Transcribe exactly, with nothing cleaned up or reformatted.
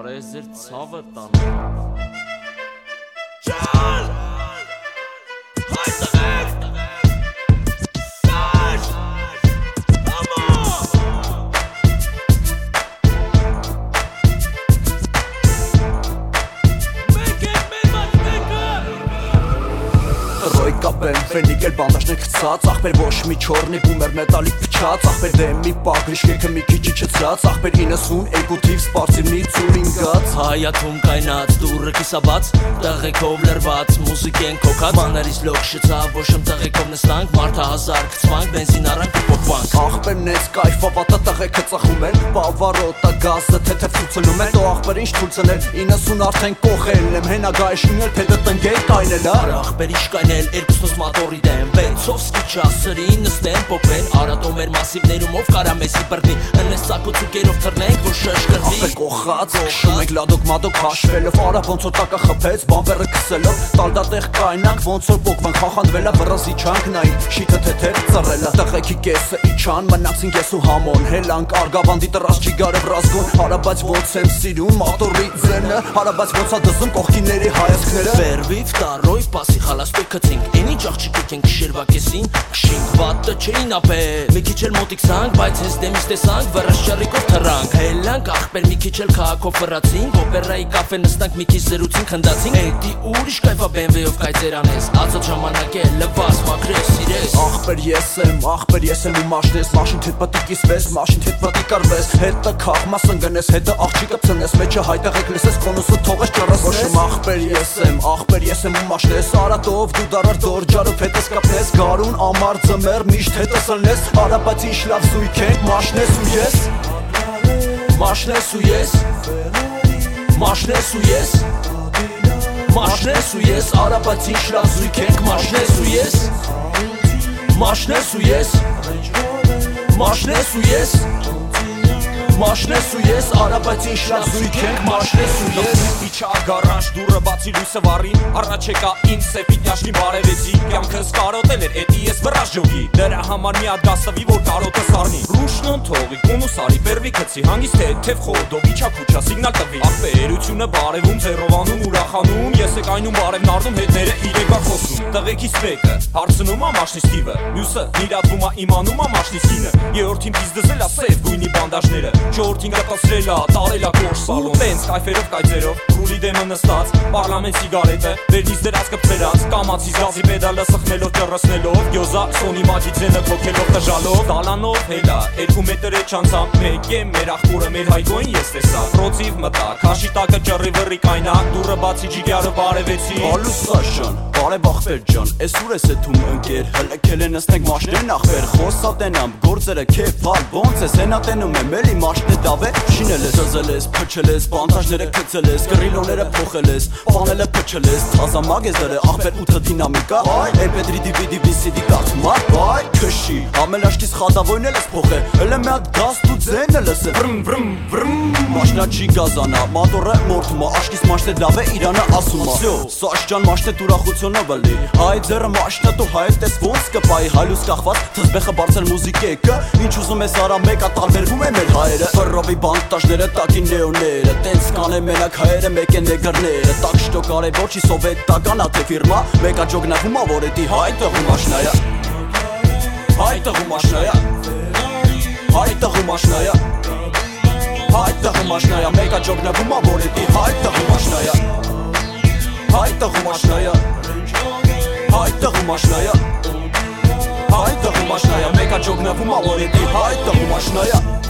Կարես ձեր ցավը տան Ջան Հայ տղեկ Դաշ Ամո Մեկ է մեր մատմեկը Ռոյ կապեմ, վենիգել բանդաժներ կծած Ախպեր ոչ մի չորնի բումեր մետալիկ փչած Ախպեր դեմ մի պագրիշ կերքը մի քիչ իջեցած Ախպեր իննսուն երկու թիվ սպարսիվնի ծուրինգած Հայաթում կայնած դուրը կիսաբաց Տղեկով լրված մուզիկեն կոքած Մաներից լոք շծավ ոչմ տղեկով նստանք Մարդը հազար կծվանք բենզին արանք ու պոպանք Ախպեր նեց կայֆա վատա տղեկը ծխում են Բավարոտա գազը թեթև ցուցնում են Տո ախպեր ինչ թույցնել իննսուն արդեն կողել եմ Հենա գայշինել թեթը տնգել կայնել Ախպեր իշ կայնել երկուսնոց մատորի դեմ Վեցով սկիչա սրին նստեն պոպեն Արատո մեր մասիվներում ով կարա մեզի բրդի Ընես ծակու ծուկերով թրնենք որ շշկրվի Ախպեր կողած շում ենք լադոք մադոք հաշվելով Արա ոնց որ տակը խփեց բամբերը կսելով Տալդատեղ կայնանք ոնց որ պոկվանք Խախանդվելա վրաս իջանք նային շիթը թեթեր ծռելա Տղեկի կեսը իջան մնացին կես ու համոն Հելանք արգավանդի տրած չիգարով ռազգոն Արա բայց ոնց եմ սիրում մատորի ձենը Արա բայց ոնց ա դզում կողքիների հայացքները Վերվիվ տարոյ պասի խալաստոյ կծինք Էնի ճաղջիկիկ ենք շերվա կեսին Կշինք վատը չէին ապե Մի քիչ էլ մոտիկ սանք բայց հենց դեմից տեսանք Վրաս չարիկով թռանք Հելանք ախպեր մի քիչ էլ քաղաքով վրացինք Օպերայի կաֆե նստանք մի քիչ զրուցին խնդացինք Էդի ուրիշ կայվա բենվեով կայծերանես Ածած ժամանակ է լվաս մակրես սիրես Ախպեր ես եմ, ախպեր ես եմ ու մաշնես Մաշին թետ պատիկիս վես, մաշին թետ պատիկ արվես Հետը քաղմաս ընգնես, հետը աղջիկը ծնես Մեջը հայտեղեք լսես, կոնուսը թողես ճարասնես Ոչմ ախպեր ես եմ, ախպեր ես եմ ու մաշնես Արատով դու դարար դորջարով հետս կապնես Գարուն ամար ձմեր միշտ հետս ըլնես Արա բայց ինչ լավ զույք ենք, մաշնես ու ես Մաշնես ու ես Մաշնես ու ես Մաշնես ու ես Արա բայց ինչ լավ զույք ենք, մաշնես ու ես Մաշնես ու ես Մաշնես ու ես Մաշնես ու ես Արա բայց ինչ լավ զույք ենք, մաշնես ու ես Իչա գարանջ դուրը բացի լույսը վարին Առաջ եկա ինձ սեպիտյաշնի բարևեցի Կյանքս կարոտել էր էդի ես վրաշ ժոգի Դրա համար մի հատ գաստավի որ կարոտը սարնի Ռուշնոն թողի կունուս արի պերվի կցի Հանգիստ է թև խորդով իչա քուչա սիգնալ տվի Ախպերությունը բարևում ձերովանում ուրախանում Ես եկ այնում բարև նարդում հետները իրեկա խոսում Տղեկից մեկը հարցնում ա մաշնիս տիվը Մյուսը նիրատվում ա իմանում ա մաշնիս կինը Երորդին պիզ դզել ա սև գույնի բանդաժները Չորդին գտասրել ա տարել ա կորշ սալոն Պենց կայֆերով կայծերով Ռուլի դեմը նստած, պարլամենտ սիգարետը, վերնից դրած կպցերած Կամացի զազի պեդալը սխնելով ճռսնելով Գյոզա սոնի մաջի ձենը փոքելով տժալով Դալանով հելա, երկու մետր է չանցամ Մեկ է մեր աղբուրը մեր հայգոյին ես տեսա Պրոցիվ մտա, քաշի տակը ճռի վռի կայնակ Դուրը բացի ջիգյարը բարևեցի Բալուս սաշան, բարև ախպեր ջան Ես ուր ես էթում ընկեր, հլեկել է նստենք մաշներն ախպեր Խոսատենամ, գործերը քեվ պալ, ոնց ես հենա տենում եմ էլի մաշնե դավե Շինել ես, զզել ես, փչել ես, բանտաժները կծել ես Գրիլոները փոխել ես, պանելը փչել ես Թազա մագեզները, ախպեր ութը դինամիկա Էպեդրի դիվիդի վիսիդի կարդում ար, բայ, քշի Ամել աշկիս խադավոյն էլ ես փոխել Էլ է մի հատ գաստ ու ձեն էլ ես Վրմ, վրմ, վրմ Մաշնա չի գազանա, մատորը մորթում ա Աշկիս մաշնե դավ է իրանը ասում ա Սաշ ջան մաշնե դուրախությունով էլի Հայ ձերը մաշնա դու հայ տես ոնց կպայի Հայլուս կախված, թզբեխը բարձր մուզիկեկը Ինչ ուզում ես արա մեկա տարբերվում է մեր հայերը Ֆրովի բանտաժները, տակին լեոները Տենց կանե մենակ հայերը մեկ են նեգրները Տակ շտո կարևոր չի սովետական ա թե ֆիրմա Մեկա ջոգնավում ա որ էդի հայ տղու մաշնայա Հայ տղու մաշնայա Հայ տղու մաշնայա Հայ տղու մաշնայա Մեկա ջոգնավում ա որ էդի հայ տղու մաշնայա Հայ տղու մաշնայա Հայ տղու մաշնայա Հայ տղու մաշնայա Մեկա ջոգնավում ա որ էդի հայ տղու մաշնայա